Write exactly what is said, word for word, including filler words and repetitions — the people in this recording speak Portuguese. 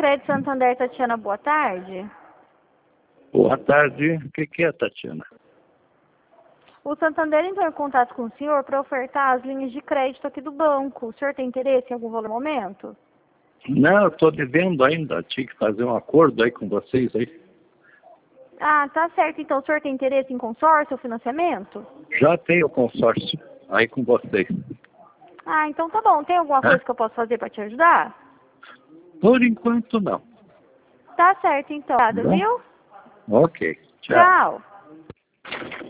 Crédito Santander, Tatiana, boa tarde. Boa tarde. O que, que é, Tatiana? O Santander entrou em contato com o senhor para ofertar as linhas de crédito aqui do banco. O senhor tem interesse em algum valor no momento? Não, eu estou devendo ainda. Tinha que fazer um acordo aí com vocês aí. Ah, tá certo. Então, o senhor tem interesse em consórcio ou financiamento? Já tenho consórcio aí com vocês. Ah, então tá bom. Tem alguma Hã? coisa que eu posso fazer para te ajudar? Por enquanto, não. Tá certo, então. Obrigada, Bom? viu? Ok. Tchau. Tchau.